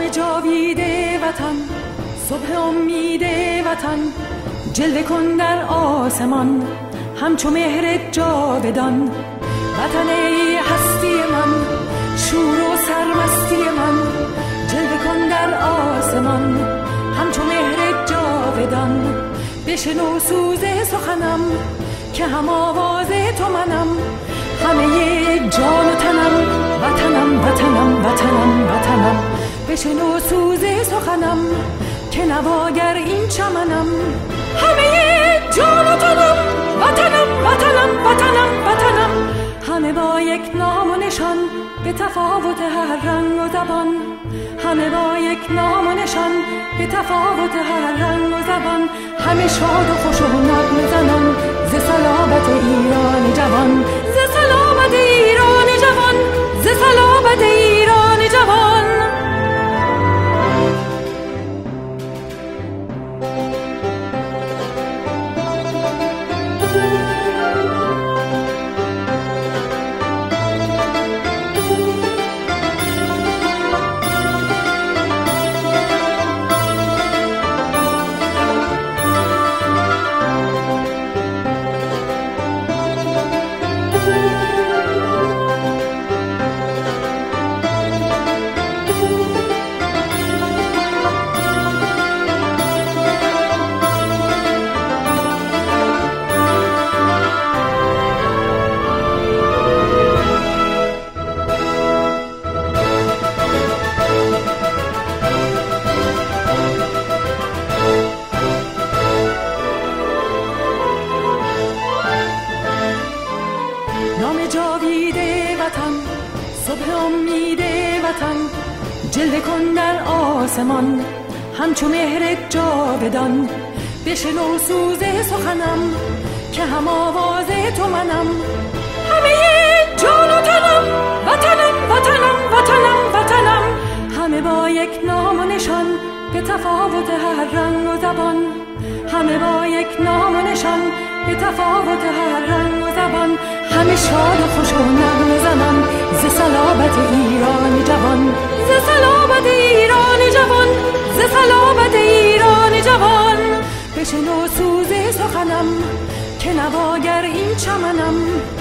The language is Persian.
نام جاوید وطن، صبح امید وطن، جلوه کن در آسمان همچو مهر جاودان. وطن ای هستی من، شور و سرمستی من، جلوه کن در آسمان همچو مهر جاودان. بشنو سوز سخنم که هم آواز تو منم، همه جان و تنم، وطنم وطنم وطنم وطنم. بشنو سوز سخنم که نواگر این چمنم، همه جان و تنم، وطنم وطنم وطنم وطنم. همه با یک نام و نشان به تفاوت هر رنگ و زبان، همه با یک نام و نشان به تفاوت هر رنگ و زبان. همه شاد و خوش و نغمه زنان ز صلابت ایران جوان، ز صلابت ایران جوان، ز صلابت ایران جوان. صبح امید وطن، جلوه کن در آسمان همچو مهر جاودان. بشنو سوز سخنم که هم آواز تو منم، همه جان و تنم، وطنم وطنم وطنم وطنم. همه با یک نام و نشان به تفاوت هر رنگ و زبان، همه با یک نام و نشان به تفاوت هر رنگ و زبان. همه شاد و خوش و نغمه زنان ز صلابت ایران جوان، ز صلابت ایران جوان، ز صلابت ایران جوان. بشنو سوز سخنم که نواگر این چمنم،